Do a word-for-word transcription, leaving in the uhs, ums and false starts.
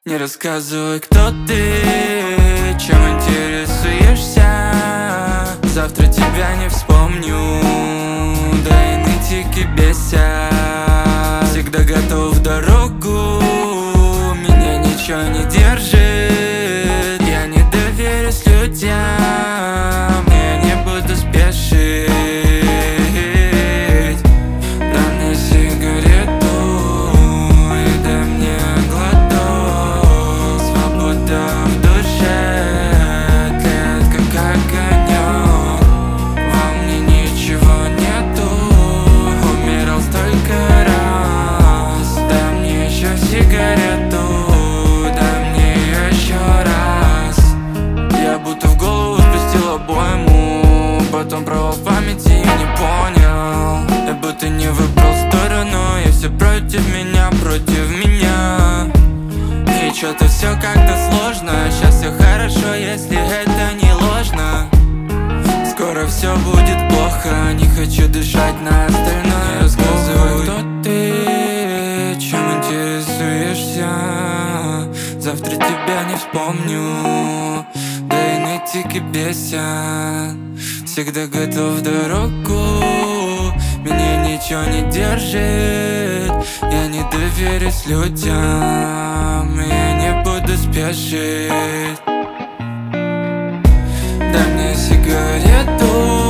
Не рассказывай, кто ты, чем интересуешься. Завтра тебя не вспомню, да и нытики бесят. Всегда готов в дорогу, меня ничего не держит. Я не доверюсь людям, я не буду спешить. Дай мне сигарету и дай мне глоток. Свобода в душе тлеет, как огонек. Во мне ничего нету, умирал столько раз. Дай мне еще сигарету, дай мне еще раз. Я будто в голову спустил обойму, потом провал в памяти и не понял. Я будто не выбрал сторону, и все против меня, против меня. И чё-то все как-то сложно. Сейчас все хорошо, если это не ложно. Скоро все будет плохо, не хочу дышать на остальное. Рассказывай, кто ты, чем интересуешься. Завтра тебя не вспомню, да и нытики бесят. Всегда готов в дорогу, меня ничего не держит. Я не доверюсь людям, я не буду спешить. Дай мне сигарету